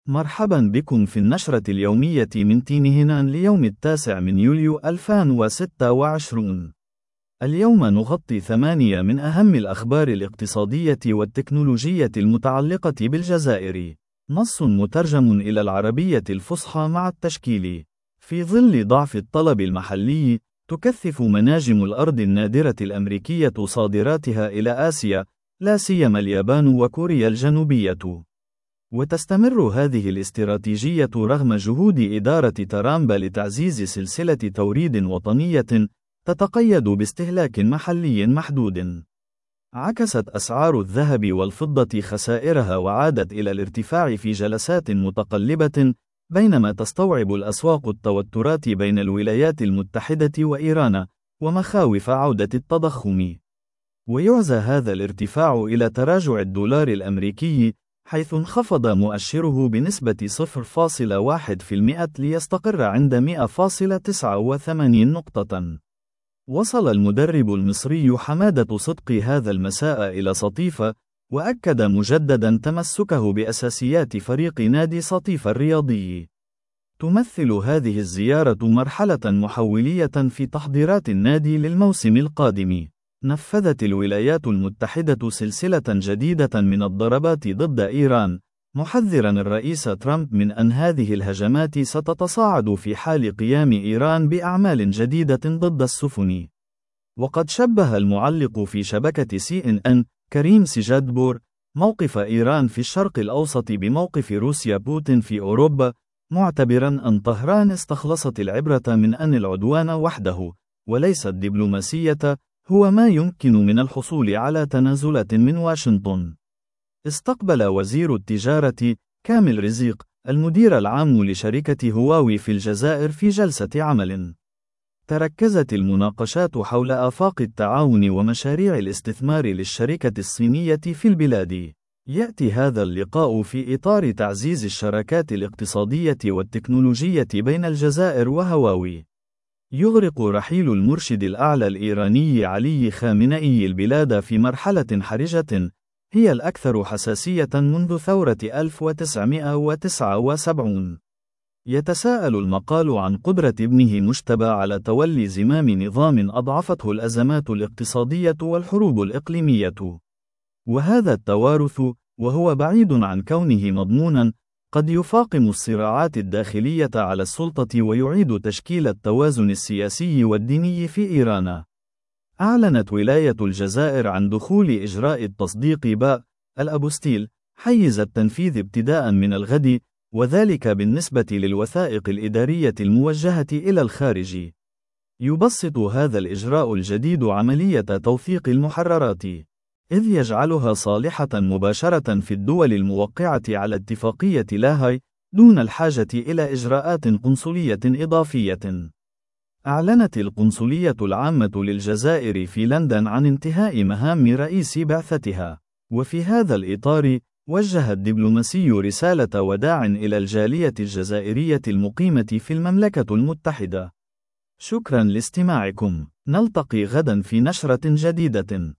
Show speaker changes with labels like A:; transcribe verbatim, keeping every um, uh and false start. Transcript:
A: مرحبا بكم في النشرة اليومية من تينهنان ليوم التاسع من يوليو ألفين وستة وعشرين. اليوم نغطي ثمانية من أهم الأخبار الاقتصادية والتكنولوجية المتعلقة بالجزائر. نص مترجم إلى العربية الفصحى مع التشكيل. في ظل ضعف الطلب المحلي، تكثف مناجم الأرض النادرة الأمريكية صادراتها إلى آسيا، لا سيما اليابان وكوريا الجنوبية. وتستمر هذه الاستراتيجية رغم جهود إدارة ترامب لتعزيز سلسلة توريد وطنية تتقيد باستهلاك محلي محدود. عكست أسعار الذهب والفضة خسائرها وعادت إلى الارتفاع في جلسات متقلبة، بينما تستوعب الأسواق التوترات بين الولايات المتحدة وإيران ومخاوف عودة التضخم. ويعزى هذا الارتفاع إلى تراجع الدولار الأمريكي، حيث انخفض مؤشره بنسبة صفر فاصلة واحد بالمئة ليستقر عند مئة فاصلة تسعة وثمانين نقطة. وصل المدرب المصري حمادة صدقي هذا المساء إلى سطيفة، وأكد مجددا تمسكه بأساسيات فريق نادي سطيفة الرياضي. تمثل هذه الزيارة مرحلة محولية في تحضيرات النادي للموسم القادم. نفذت الولايات المتحدة سلسلة جديدة من الضربات ضد إيران، محذرا الرئيس ترامب من أن هذه الهجمات ستتصاعد في حال قيام إيران بأعمال جديدة ضد السفن. وقد شبه المعلق في شبكة سي إن إن كريم سجادبور موقف إيران في الشرق الأوسط بموقف روسيا بوتين في أوروبا، معتبرا أن طهران استخلصت العبرة من أن العدوان وحده وليس الدبلوماسية هو ما يمكن من الحصول على تنازلات من واشنطن. استقبل وزير التجارة كامل رزيق المدير العام لشركة هواوي في الجزائر في جلسة عمل. تركزت المناقشات حول آفاق التعاون ومشاريع الاستثمار للشركة الصينية في البلاد. يأتي هذا اللقاء في إطار تعزيز الشراكات الاقتصادية والتكنولوجية بين الجزائر وهواوي. يغرق رحيل المرشد الأعلى الإيراني علي خامنئي البلاد في مرحلة حرجة هي الأكثر حساسية منذ ثورة ألف وتسعمئة وتسعة وسبعين. يتساءل المقال عن قدرة ابنه مجتبى على تولي زمام نظام أضعفته الأزمات الاقتصادية والحروب الإقليمية. وهذا التوارث، وهو بعيد عن كونه مضمونا، قد يفاقم الصراعات الداخلية على السلطة ويعيد تشكيل التوازن السياسي والديني في إيران. أعلنت ولاية الجزائر عن دخول إجراء التصديق باء الأبوستيل حيز التنفيذ ابتداء من الغد، وذلك بالنسبة للوثائق الإدارية الموجهة إلى الخارج. يبسط هذا الإجراء الجديد عملية توثيق المحررات، إذ يجعلها صالحة مباشرة في الدول الموقعة على اتفاقية لاهاي دون الحاجة إلى إجراءات قنصلية إضافية. أعلنت القنصلية العامة للجزائر في لندن عن انتهاء مهام رئيس بعثتها، وفي هذا الإطار وجه الدبلوماسي رسالة وداع إلى الجالية الجزائرية المقيمة في المملكة المتحدة. شكرا لاستماعكم، نلتقي غدا في نشرة جديدة.